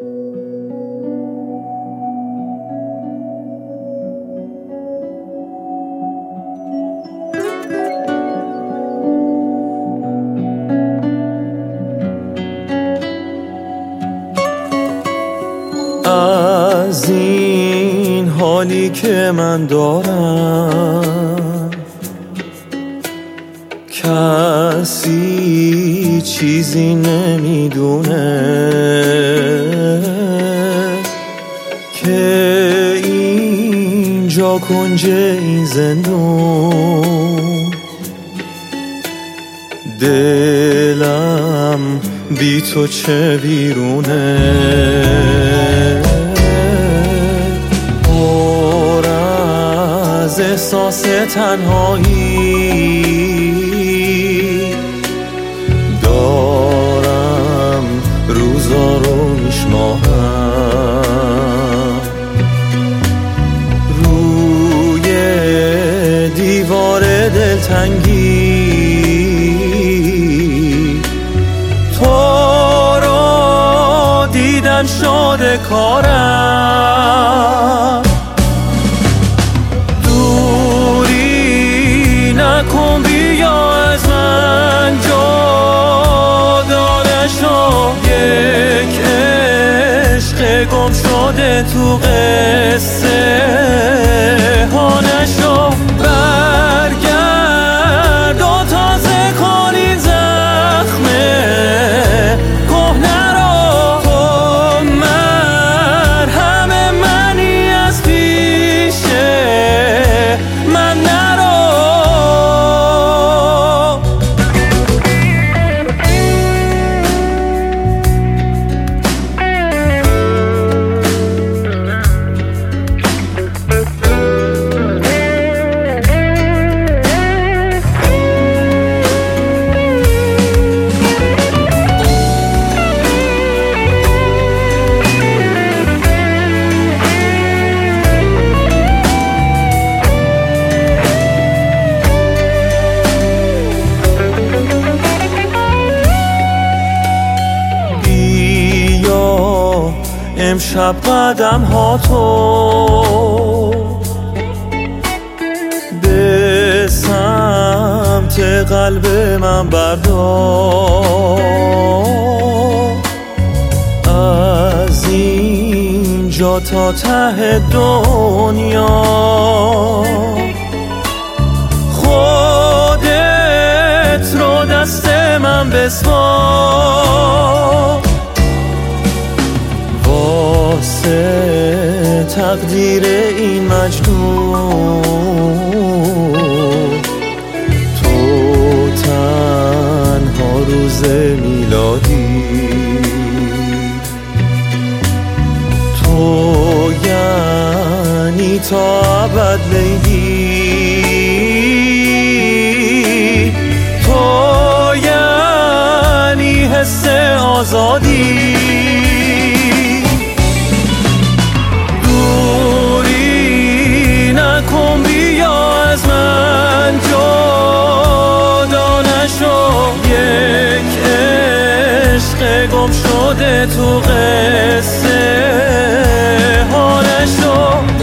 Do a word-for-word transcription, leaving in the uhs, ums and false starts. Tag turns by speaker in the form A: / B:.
A: از این حالی که من دارم کسی چیزی نمیدونه که اینجا کنج این زندون دلم بی تو چه بیرونه، پر از احساس تنهایی دارم روزا رو میشمارم، روی دیوار دلتنگی دیدن شده کارم، دوری نکن بیا از من جدا نشو، یک عشق گم شده تو قصه ها نشو، برگرد و تازه کن این زخمه کهنه رو، امشب قدم ها تو به سمت قلب من بردار، از اینجا تا ته دنیا خودت رو دست من بسپار، واسه تقدیر این مجنون تو تنها روز میلادی، تو یعنی تا ابد لیلی، تو یعنی حس آزادی، کن بیا از من جدا نشو، یک عشق گم شده تو قصه ها نشو.